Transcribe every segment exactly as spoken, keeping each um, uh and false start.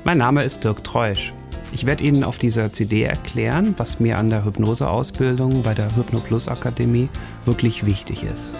Mein Name ist Dirk Treusch. Ich werde Ihnen auf dieser C D erklären, was mir an der Hypnoseausbildung bei der Hypnoplus Akademie wirklich wichtig ist.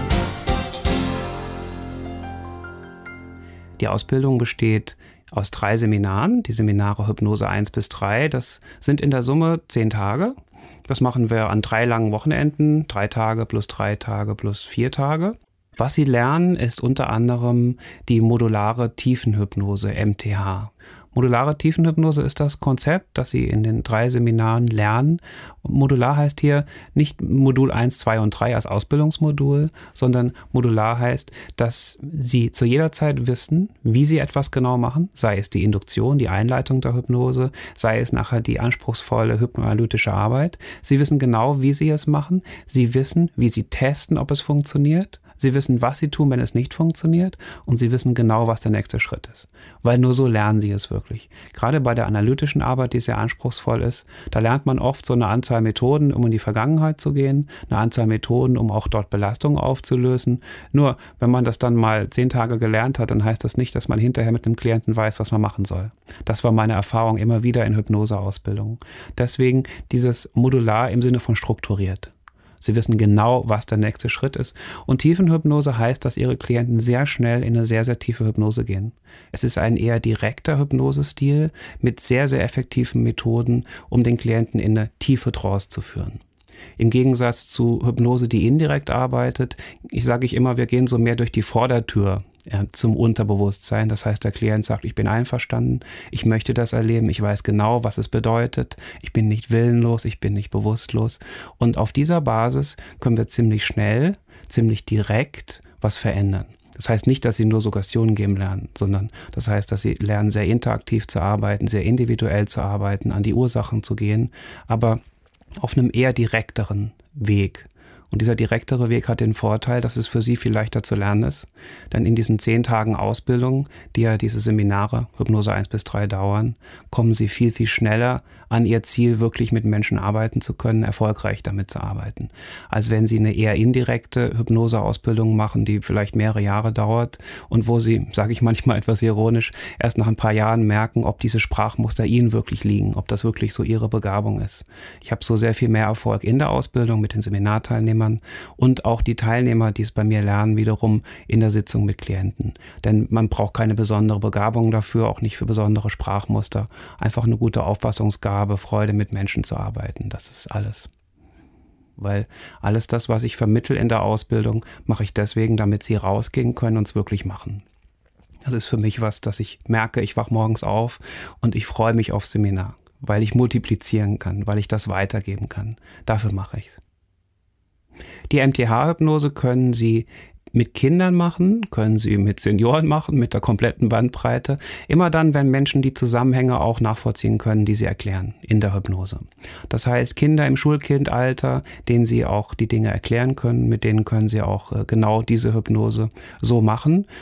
Die Ausbildung besteht aus drei Seminaren, die Seminare Hypnose eins bis drei. Das sind in der Summe zehn Tage. Das machen wir an drei langen Wochenenden, drei Tage plus drei Tage plus vier Tage. Was Sie lernen, ist unter anderem die modulare Tiefenhypnose, M T H. Modulare Tiefenhypnose ist das Konzept, das Sie in den drei Seminaren lernen. Modular heißt hier nicht Modul eins, zwei und drei als Ausbildungsmodul, sondern modular heißt, dass Sie zu jeder Zeit wissen, wie Sie etwas genau machen, sei es die Induktion, die Einleitung der Hypnose, sei es nachher die anspruchsvolle hypnoanalytische Arbeit. Sie wissen genau, wie Sie es machen. Sie wissen, wie Sie testen, ob es funktioniert. Sie wissen, was Sie tun, wenn es nicht funktioniert, und Sie wissen genau, was der nächste Schritt ist. Weil nur so lernen Sie es wirklich. Gerade bei der analytischen Arbeit, die sehr anspruchsvoll ist, da lernt man oft so eine Anzahl Methoden, um in die Vergangenheit zu gehen, eine Anzahl Methoden, um auch dort Belastungen aufzulösen. Nur, wenn man das dann mal zehn Tage gelernt hat, dann heißt das nicht, dass man hinterher mit dem Klienten weiß, was man machen soll. Das war meine Erfahrung immer wieder in Hypnoseausbildungen. Deswegen dieses Modular im Sinne von strukturiert. Sie wissen genau, was der nächste Schritt ist. Und Tiefenhypnose heißt, dass Ihre Klienten sehr schnell in eine sehr, sehr tiefe Hypnose gehen. Es ist ein eher direkter Hypnosestil mit sehr, sehr effektiven Methoden, um den Klienten in eine tiefe Trance zu führen. Im Gegensatz zu Hypnose, die indirekt arbeitet, ich sage ich immer, wir gehen so mehr durch die Vordertür äh, zum Unterbewusstsein. Das heißt, der Klient sagt, ich bin einverstanden, ich möchte das erleben, ich weiß genau, was es bedeutet, ich bin nicht willenlos, ich bin nicht bewusstlos. Und auf dieser Basis können wir ziemlich schnell, ziemlich direkt was verändern. Das heißt nicht, dass sie nur Suggestionen geben lernen, sondern das heißt, dass sie lernen, sehr interaktiv zu arbeiten, sehr individuell zu arbeiten, an die Ursachen zu gehen, aber auf einem eher direkteren Weg. Und dieser direktere Weg hat den Vorteil, dass es für Sie viel leichter zu lernen ist. Denn in diesen zehn Tagen Ausbildung, die ja diese Seminare Hypnose eins bis drei dauern, kommen Sie viel, viel schneller an Ihr Ziel, wirklich mit Menschen arbeiten zu können, erfolgreich damit zu arbeiten. Als wenn Sie eine eher indirekte Hypnoseausbildung machen, die vielleicht mehrere Jahre dauert und wo Sie, sage ich manchmal etwas ironisch, erst nach ein paar Jahren merken, ob diese Sprachmuster Ihnen wirklich liegen, ob das wirklich so Ihre Begabung ist. Ich habe so sehr viel mehr Erfolg in der Ausbildung mit den Seminarteilnehmern und auch die Teilnehmer, die es bei mir lernen, wiederum in der Sitzung mit Klienten. Denn man braucht keine besondere Begabung dafür, auch nicht für besondere Sprachmuster. Einfach eine gute Auffassungsgabe, Freude mit Menschen zu arbeiten. Das ist alles. Weil alles das, was ich vermittle in der Ausbildung, mache ich deswegen, damit Sie rausgehen können und es wirklich machen. Das ist für mich was, dass ich merke, ich wache morgens auf und ich freue mich aufs Seminar, weil ich multiplizieren kann, weil ich das weitergeben kann. Dafür mache ich es. Die M T H-Hypnose können Sie mit Kindern machen, können Sie mit Senioren machen, mit der kompletten Bandbreite. Immer dann, wenn Menschen die Zusammenhänge auch nachvollziehen können, die Sie erklären in der Hypnose. Das heißt, Kinder im Schulkindalter, denen Sie auch die Dinge erklären können, mit denen können Sie auch genau diese Hypnose so machen.